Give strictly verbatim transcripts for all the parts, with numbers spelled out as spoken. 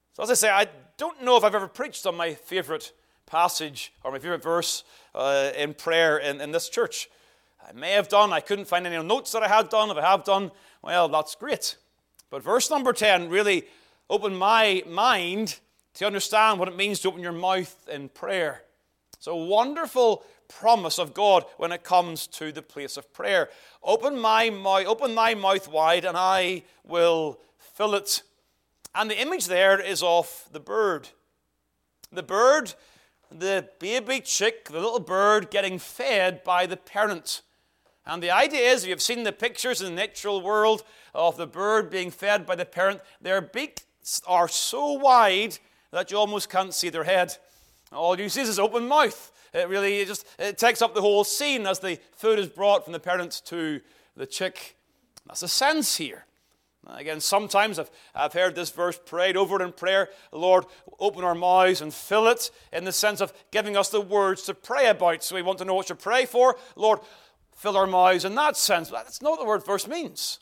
So as I say, I don't know if I've ever preached on my favorite passage or my favorite verse uh, in prayer in, in this church. I may have done. I couldn't find any notes that I had done. If I have done, well, that's great. But verse number ten really opened my mind to understand what it means to open your mouth in prayer. It's a wonderful promise of God when it comes to the place of prayer. Open my mouth, open thy mouth wide, and I will fill it. And the image there is of the bird. The bird, the baby chick, the little bird getting fed by the parent. And the idea is, if you've seen the pictures in the natural world of the bird being fed by the parent, their beaks are so wide that you almost can't see their head. All you see is this open mouth. It really it just it takes up the whole scene as the food is brought from the parent to the chick. That's the sense here. Again, sometimes I've, I've heard this verse prayed over in prayer. Lord, open our mouths and fill it, in the sense of giving us the words to pray about. So we want to know what to pray for. Lord, fill our mouths in that sense. But that's not what the word verse means.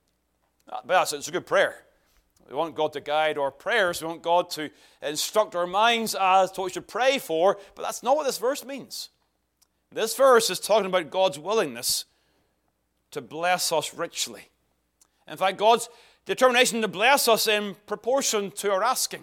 But it's a good prayer. We want God to guide our prayers. We want God to instruct our minds as to what we should pray for. But that's not what this verse means. This verse is talking about God's willingness to bless us richly. In fact, God's determination to bless us in proportion to our asking.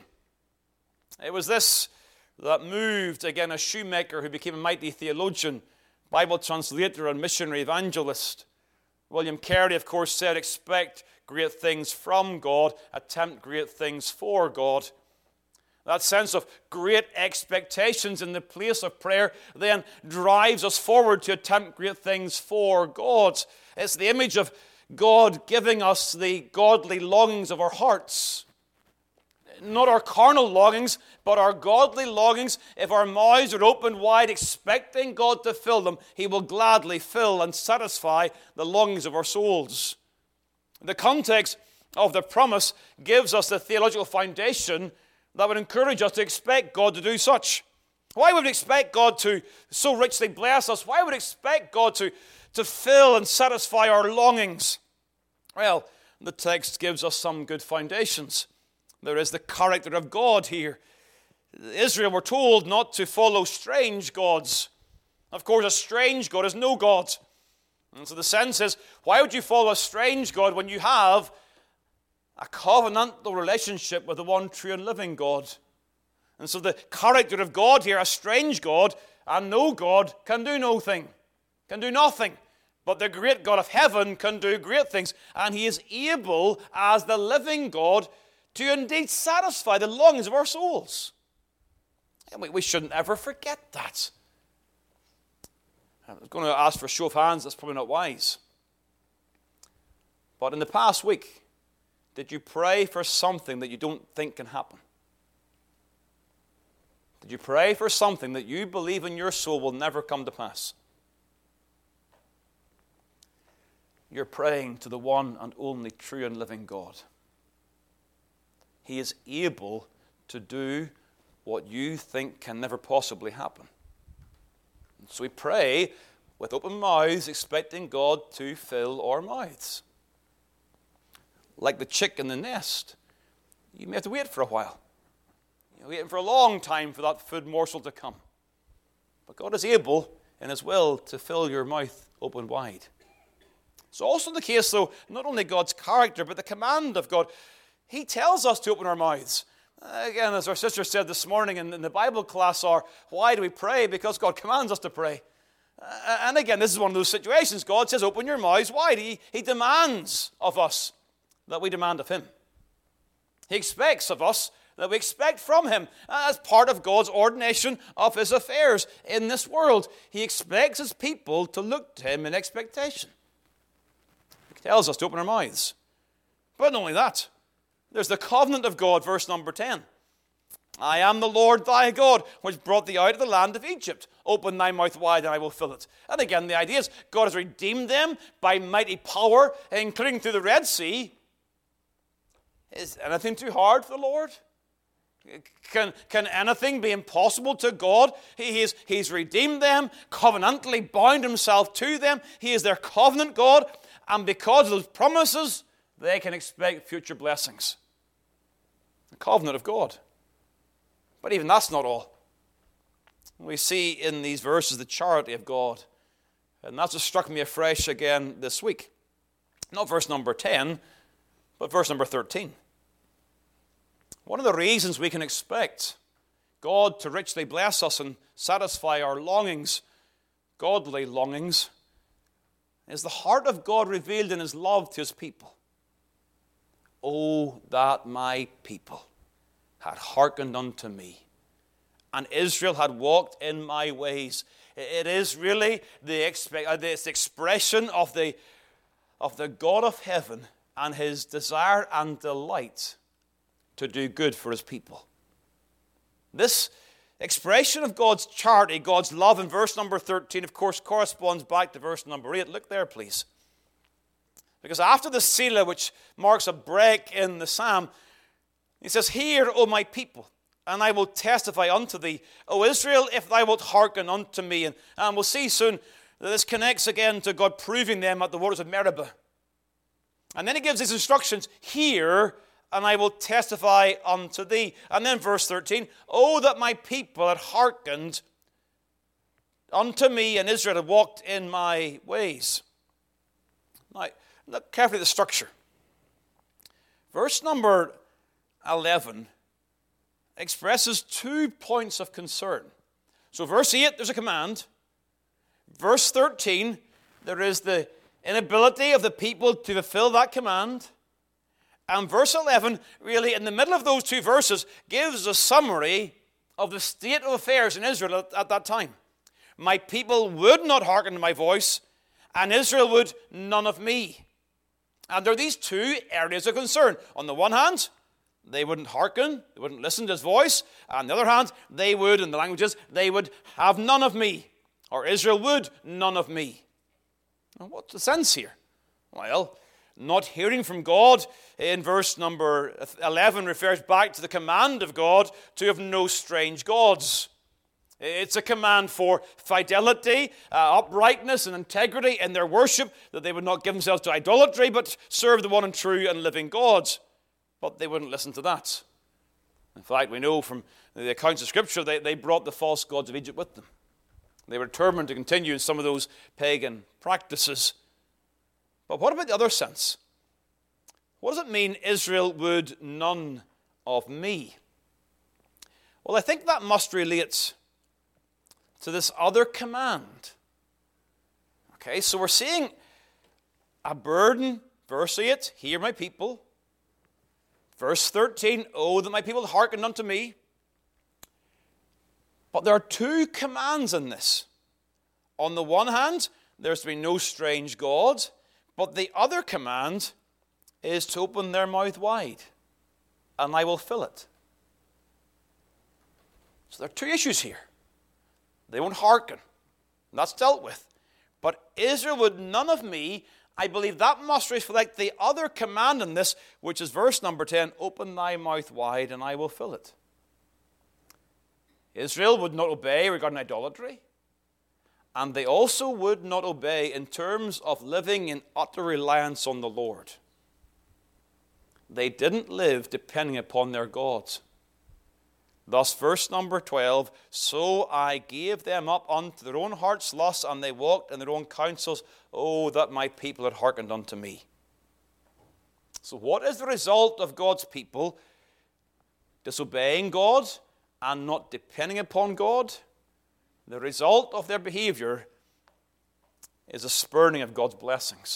It was this that moved, again, a shoemaker who became a mighty theologian, Bible translator, and missionary evangelist. William Carey, of course, said, expect great things from God, attempt great things for God. That sense of great expectations in the place of prayer then drives us forward to attempt great things for God. It's the image of God giving us the godly longings of our hearts. Not our carnal longings, but our godly longings. If our mouths are opened wide, expecting God to fill them, He will gladly fill and satisfy the longings of our souls. The context of the promise gives us the theological foundation that would encourage us to expect God to do such. Why would we expect God to so richly bless us? Why would we expect God to, to fill and satisfy our longings? Well, the text gives us some good foundations. There is the character of God here. Israel were told not to follow strange gods. Of course, a strange God is no God. And so the sense is, why would you follow a strange God when you have a covenantal relationship with the one true and living God? And so the character of God here, a strange God and no God, can do no thing, can do nothing. But the great God of heaven can do great things. And He is able, as the living God, to indeed satisfy the longings of our souls. And we, we shouldn't ever forget that. I was going to ask for a show of hands. That's probably not wise. But in the past week, did you pray for something that you don't think can happen? Did you pray for something that you believe in your soul will never come to pass? You're praying to the one and only true and living God. He is able to do what you think can never possibly happen. And so we pray with open mouths, expecting God to fill our mouths. Like the chick in the nest, you may have to wait for a while. You're waiting for a long time for that food morsel to come. But God is able, in His will, to fill your mouth open wide. It's also the case, though, not only God's character, but the command of God. He tells us to open our mouths. Again, as our sister said this morning in, in the Bible class, or why do we pray? Because God commands us to pray. Uh, and again, this is one of those situations. God says, open your mouths wide. He, he demands of us that we demand of Him. He expects of us that we expect from Him as part of God's ordination of His affairs in this world. He expects His people to look to Him in expectation. He tells us to open our mouths. But not only that, there's the covenant of God, verse number ten. I am the Lord thy God, which brought thee out of the land of Egypt. Open thy mouth wide, and I will fill it. And again, the idea is God has redeemed them by mighty power, including through the Red Sea. Is anything too hard for the Lord? Can, can anything be impossible to God? He is, he's redeemed them, covenantally bound Himself to them. He is their covenant God. And because of those promises, they can expect future blessings. The covenant of God. But even that's not all. We see in these verses the charity of God. And that's what struck me afresh again this week. Not verse number ten, but verse number thirteen. One of the reasons we can expect God to richly bless us and satisfy our longings, godly longings, is the heart of God revealed in His love to His people. Oh, that my people had hearkened unto me, and Israel had walked in my ways. It is really the, expe- this expression of the, of the God of heaven and His desire and delight to do good for His people. This expression of God's charity, God's love in verse number thirteen, of course, corresponds back to verse number eight. Look there, please. Because after the Selah, which marks a break in the psalm, he says, Hear, O my people, and I will testify unto thee, O Israel, if thou wilt hearken unto me. And, and we'll see soon that this connects again to God proving them at the waters of Meribah. And then he gives these instructions, Hear, and I will testify unto thee. And then verse thirteen, Oh, that my people had hearkened unto me, and Israel had walked in my ways. Now, look carefully at the structure. Verse number eleven expresses two points of concern. So verse eight, there's a command. Verse thirteen, there is the inability of the people to fulfill that command. And verse eleven, really in the middle of those two verses, gives a summary of the state of affairs in Israel at, at that time. My people would not hearken to my voice, and Israel would none of me. And there are these two areas of concern. On the one hand, they wouldn't hearken, they wouldn't listen to his voice. On the other hand, they would, in the languages, they would have none of me. Or Israel would none of me. Now, what's the sense here? Well, not hearing from God in verse number eleven refers back to the command of God to have no strange gods. It's a command for fidelity, uh, uprightness, and integrity in their worship, that they would not give themselves to idolatry, but serve the one and true and living God. But they wouldn't listen to that. In fact, we know from the accounts of Scripture, they, they brought the false gods of Egypt with them. They were determined to continue in some of those pagan practices. But what about the other sense? What does it mean, Israel would none of me? Well, I think that must relate to this other command. Okay, so we're seeing a burden, verse eight, hear my people. Verse thirteen, oh, that my people hearken unto me. But there are two commands in this. On the one hand, there's to be no strange God, but the other command is to open their mouth wide, and I will fill it. So there are two issues here. They won't hearken. That's dealt with. But Israel would none of me. I believe that must reflect the other command in this, which is verse number ten, open thy mouth wide and I will fill it. Israel would not obey regarding idolatry. And they also would not obey in terms of living in utter reliance on the Lord. They didn't live depending upon their gods. Thus, verse number twelve, so I gave them up unto their own heart's lust, and they walked in their own counsels. Oh, that my people had hearkened unto me. So what is the result of God's people disobeying God and not depending upon God? The result of their behavior is a spurning of God's blessings.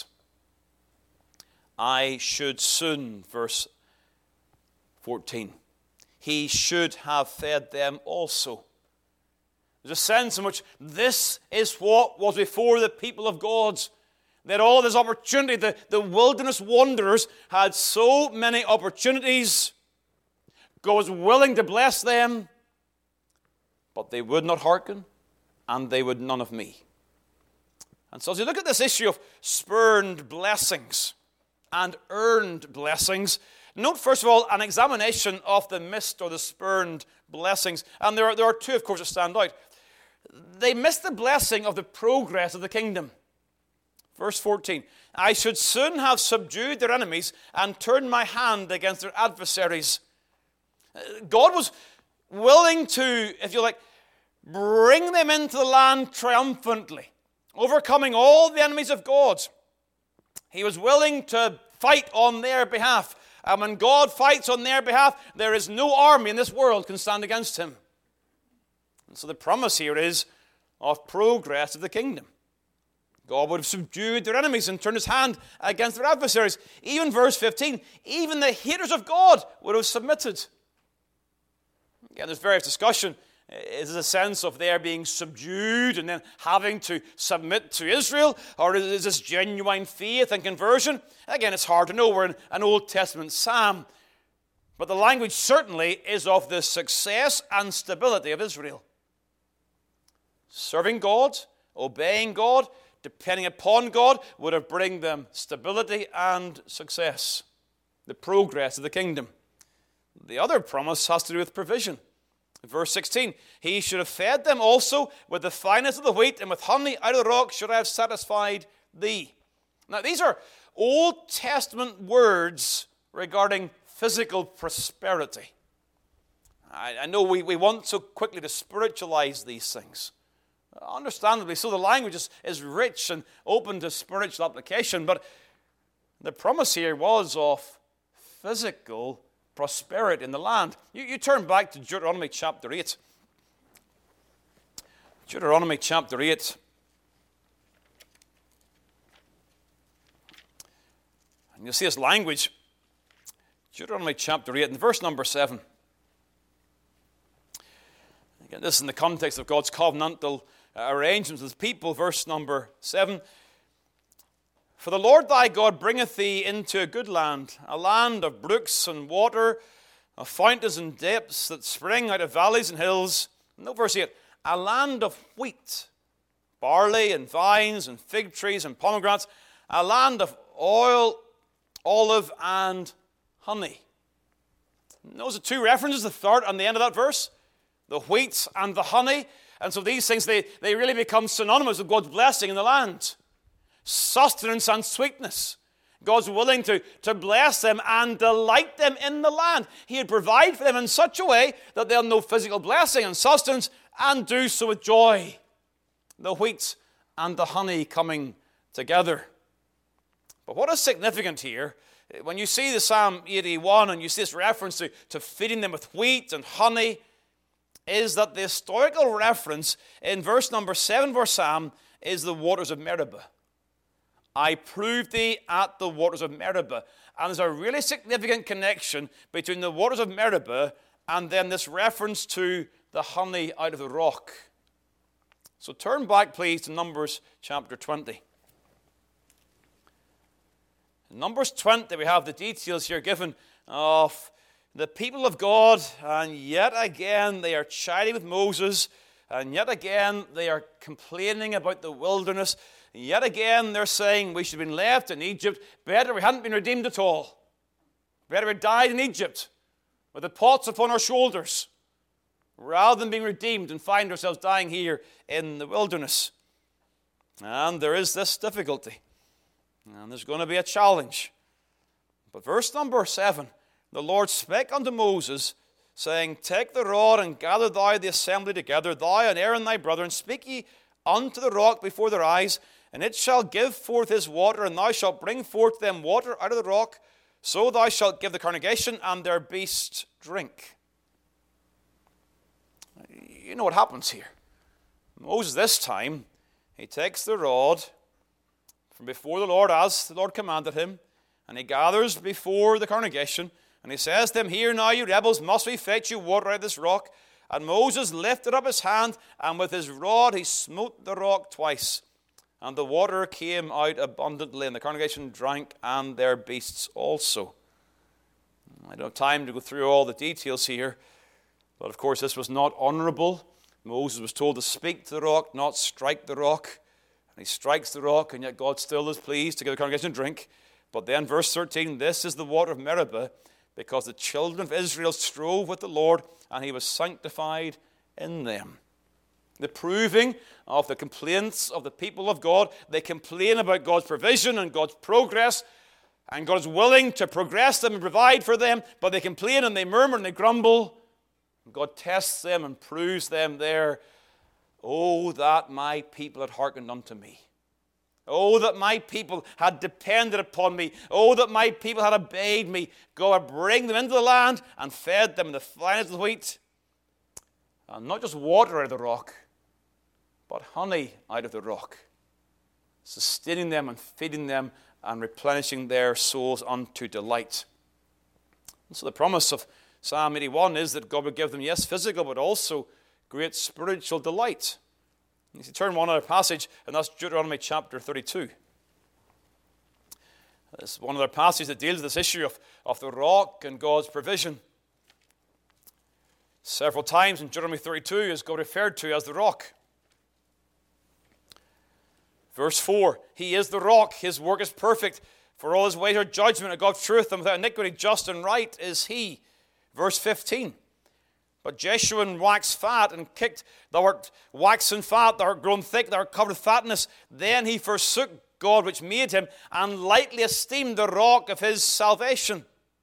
I should soon, verse fourteen, he should have fed them also. There's a sense in which this is what was before the people of God. They had all this opportunity. The, the wilderness wanderers had so many opportunities. God was willing to bless them, but they would not hearken, and they would none of me. And so as you look at this issue of spurned blessings and earned blessings, note, first of all, an examination of the missed or the spurned blessings. And there are, there are two, of course, that stand out. They missed the blessing of the progress of the kingdom. Verse fourteen, I should soon have subdued their enemies and turned my hand against their adversaries. God was willing to, if you like, bring them into the land triumphantly, overcoming all the enemies of God. He was willing to fight on their behalf. And when God fights on their behalf, there is no army in this world can stand against him. And so the promise here is of progress of the kingdom. God would have subdued their enemies and turned his hand against their adversaries. Even verse fifteen, even the haters of God would have submitted. Again, there's various discussion. Is it a sense of their being subdued and then having to submit to Israel? Or is this genuine faith and conversion? Again, it's hard to know. We're in an Old Testament psalm. But the language certainly is of the success and stability of Israel. Serving God, obeying God, depending upon God would have bring them stability and success. The progress of the kingdom. The other promise has to do with provision. Verse sixteen, he should have fed them also with the finest of the wheat, and with honey out of the rock should I have satisfied thee. Now, these are Old Testament words regarding physical prosperity. I, I know we, we want so quickly to spiritualize these things. Understandably so, the language is, is rich and open to spiritual application, but the promise here was of physical prosperity in the land. You, you turn back to Deuteronomy chapter eight. Deuteronomy chapter eight. And you'll see this language. Deuteronomy chapter eight and verse number seven. Again, this is in the context of God's covenantal arrangements with people. Verse number seven. For the Lord thy God bringeth thee into a good land, a land of brooks and water, of fountains and depths that spring out of valleys and hills. No, verse eight. A land of wheat, barley and vines and fig trees and pomegranates, a land of oil, olive and honey. Those are two references, the third and the end of that verse. The wheat and the honey. And so these things, they, they really become synonymous with God's blessing in the land. Sustenance and sweetness. God's willing to, to bless them and delight them in the land. He would provide for them in such a way that they'll know physical blessing and sustenance and do so with joy. The wheat and the honey coming together. But what is significant here, when you see the Psalm eighty-one and you see this reference to, to feeding them with wheat and honey, is that the historical reference in verse number seven of our Psalm is the waters of Meribah. I proved thee at the waters of Meribah. And there's a really significant connection between the waters of Meribah and then this reference to the honey out of the rock. So turn back, please, to Numbers chapter twenty. In Numbers twenty, we have the details here given of the people of God, and yet again they are chiding with Moses, and yet again they are complaining about the wilderness. Yet again, they're saying we should have been left in Egypt. Better we hadn't been redeemed at all. Better we died in Egypt with the pots upon our shoulders rather than being redeemed and find ourselves dying here in the wilderness. And there is this difficulty. And there's going to be a challenge. But verse number seven, the Lord spake unto Moses, saying, take the rod and gather thou the assembly together, thou and Aaron thy brother, and speak ye unto the rock before their eyes, and it shall give forth his water, and thou shalt bring forth them water out of the rock. So thou shalt give the congregation and their beasts drink. You know what happens here. Moses this time, he takes the rod from before the Lord as the Lord commanded him, and he gathers before the congregation, and he says to them, hear now, you rebels, must we fetch you water out of this rock? And Moses lifted up his hand, and with his rod he smote the rock twice. And the water came out abundantly, and the congregation drank, and their beasts also. I don't have time to go through all the details here, but of course this was not honorable. Moses was told to speak to the rock, not strike the rock. And he strikes the rock, and yet God still is pleased to give the congregation drink. But then verse thirteen, this is the water of Meribah, because the children of Israel strove with the Lord, and he was sanctified in them. The proving of the complaints of the people of God. They complain about God's provision and God's progress. And God is willing to progress them and provide for them, but they complain and they murmur and they grumble. And God tests them and proves them there. Oh, that my people had hearkened unto me. Oh, that my people had depended upon me. Oh, that my people had obeyed me. God would bring them into the land and fed them in the finest of the wheat. And not just water out of the rock, but honey out of the rock, sustaining them and feeding them and replenishing their souls unto delight. And so the promise of Psalm eighty-one is that God would give them, yes, physical, but also great spiritual delight. You see, turn one other passage, and that's Deuteronomy chapter thirty-two. This is one other passage that deals with this issue of, of the rock and God's provision. Several times in Deuteronomy thirty-two is God referred to as the rock. Verse four, He is the rock, His work is perfect, for all His ways are judgment, and God's truth, and without iniquity, just and right is He. Verse fifteen, But Jeshurun waxed fat and kicked, thou art waxen fat, thou art grown thick, thou art covered with fatness. Then he forsook God which made him, and lightly esteemed the rock of his salvation.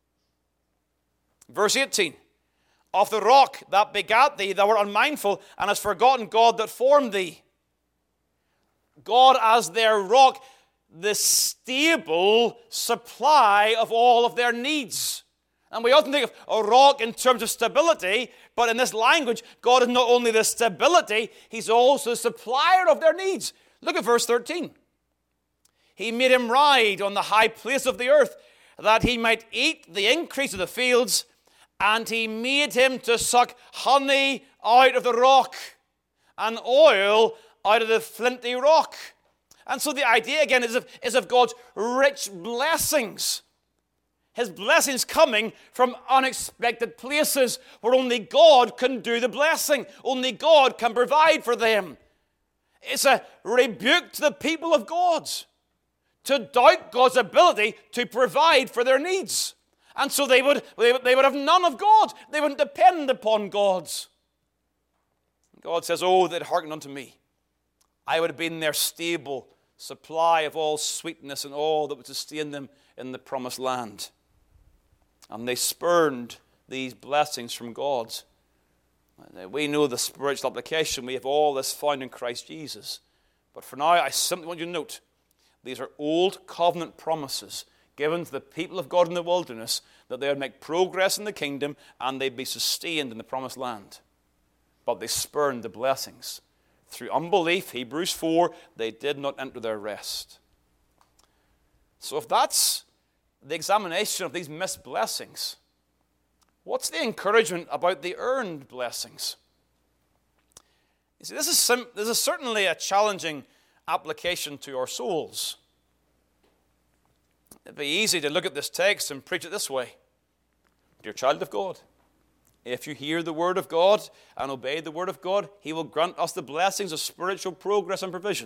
Verse eighteen, Of the rock that begat thee, thou art unmindful, and hast forgotten God that formed thee. God as their rock, the stable supply of all of their needs. And we often think of a rock in terms of stability, but in this language, God is not only the stability, He's also the supplier of their needs. Look at verse thirteen. He made him ride on the high place of the earth, that he might eat the increase of the fields, and He made him to suck honey out of the rock, and oil out of the flinty rock. And so the idea again is of, is of God's rich blessings. His blessings coming from unexpected places where only God can do the blessing. Only God can provide for them. It's a rebuke to the people of God to doubt God's ability to provide for their needs. And so they would, they would, they would have none of God. They wouldn't depend upon God's. God says, oh, they'd hearkened unto me. I would have been their stable supply of all sweetness and all that would sustain them in the promised land. And they spurned these blessings from God. We know the spiritual application. We have all this found in Christ Jesus. But for now, I simply want you to note, these are old covenant promises given to the people of God in the wilderness that they would make progress in the kingdom and they'd be sustained in the promised land. But they spurned the blessings. Through unbelief, Hebrews four, they did not enter their rest. So if that's the examination of these missed blessings, what's the encouragement about the earned blessings? You see, this is, sim- this is certainly a challenging application to our souls. It'd be easy to look at this text and preach it this way. Dear child of God, if you hear the word of God and obey the word of God, He will grant us the blessings of spiritual progress and provision.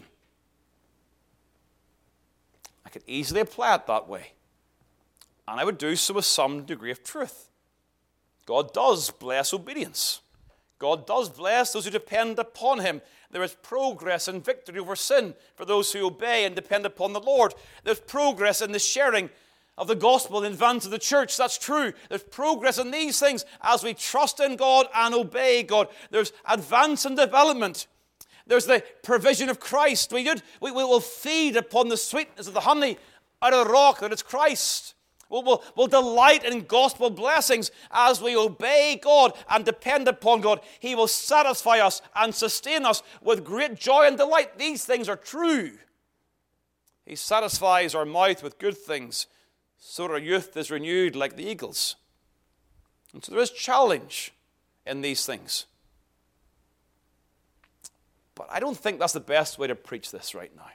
I could easily apply it that way. And I would do so with some degree of truth. God does bless obedience. God does bless those who depend upon Him. There is progress and victory over sin for those who obey and depend upon the Lord. There's progress in the sharing of the gospel in advance of the church. That's true. There's progress in these things as we trust in God and obey God. There's advance and development. There's the provision of Christ. We, did, we, we will feed upon the sweetness of the honey out of the rock that is Christ. We'll, we'll, we'll delight in gospel blessings as we obey God and depend upon God. He will satisfy us and sustain us with great joy and delight. These things are true. He satisfies our mouth with good things, so our youth is renewed like the eagles. And so there is challenge in these things. But I don't think that's the best way to preach this right now.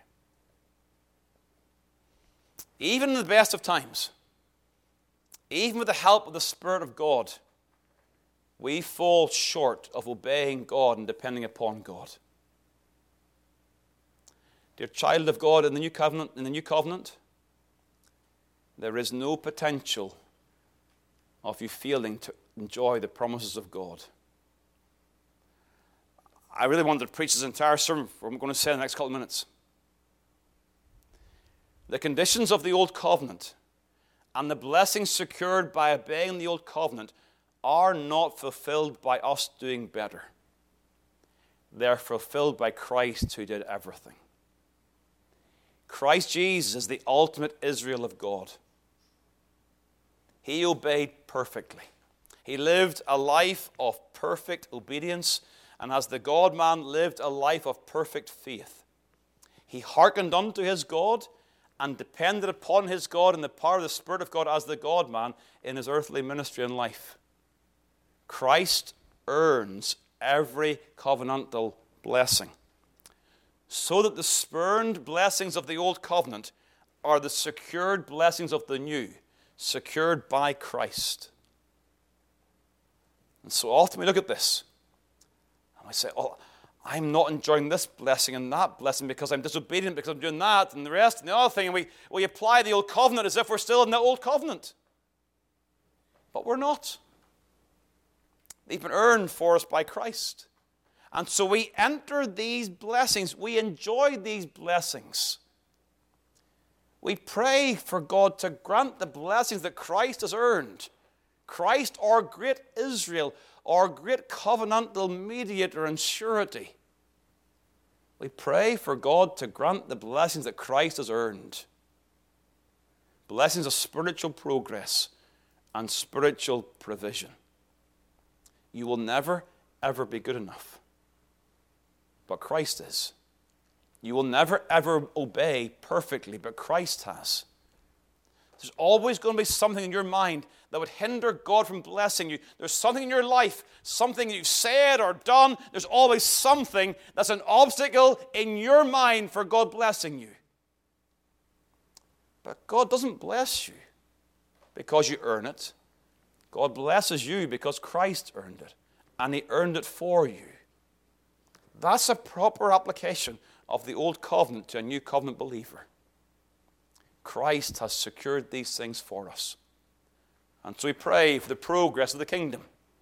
Even in the best of times, even with the help of the Spirit of God, we fall short of obeying God and depending upon God. Dear child of God, in the new covenant, in the new covenant, there is no potential of you failing to enjoy the promises of God. I really wanted to preach this entire sermon, what I'm going to say in the next couple of minutes. The conditions of the old covenant and the blessings secured by obeying the old covenant are not fulfilled by us doing better. They're fulfilled by Christ who did everything. Christ Jesus is the ultimate Israel of God. He obeyed perfectly. He lived a life of perfect obedience, and as the God-man lived a life of perfect faith. He hearkened unto his God and depended upon his God and the power of the Spirit of God as the God-man in his earthly ministry and life. Christ earns every covenantal blessing, so that the spurned blessings of the old covenant are the secured blessings of the new, secured by Christ. And so often we look at this, and we say, oh, I'm not enjoying this blessing and that blessing because I'm disobedient, because I'm doing that and the rest and the other thing. And we, we apply the old covenant as if we're still in the old covenant. But we're not. They've been earned for us by Christ. And so we enter these blessings. We enjoy these blessings. We pray for God to grant the blessings that Christ has earned. Christ, our great Israel, our great covenantal mediator and surety. We pray for God to grant the blessings that Christ has earned. Blessings of spiritual progress and spiritual provision. You will never, ever be good enough. But Christ is. You will never, ever obey perfectly, but Christ has. There's always going to be something in your mind that would hinder God from blessing you. There's something in your life, something you've said or done. There's always something that's an obstacle in your mind for God blessing you. But God doesn't bless you because you earn it. God blesses you because Christ earned it, and He earned it for you. That's a proper application of the old covenant to a new covenant believer. Christ has secured these things for us. And so we pray for the progress of the kingdom.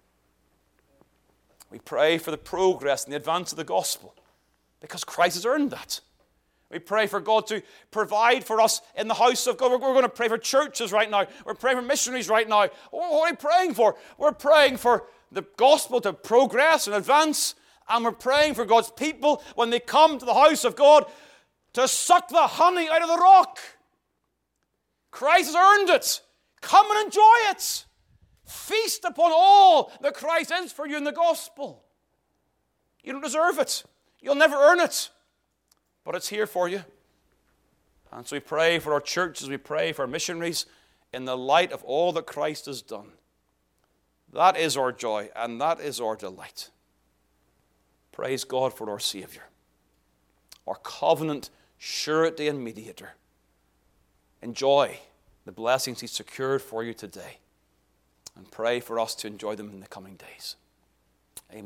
We pray for the progress and the advance of the gospel because Christ has earned that. We pray for God to provide for us in the house of God. We're, we're going to pray for churches right now. We're praying for missionaries right now. What are we praying for? We're praying for the gospel to progress and advance. And we're praying for God's people when they come to the house of God to suck the honey out of the rock. Christ has earned it. Come and enjoy it. Feast upon all that Christ is for you in the gospel. You don't deserve it. You'll never earn it. But it's here for you. And so we pray for our churches, we pray for our missionaries in the light of all that Christ has done. That is our joy and that is our delight. Praise God for our Savior, our covenant surety and mediator. Enjoy the blessings He's secured for you today and pray for us to enjoy them in the coming days. Amen.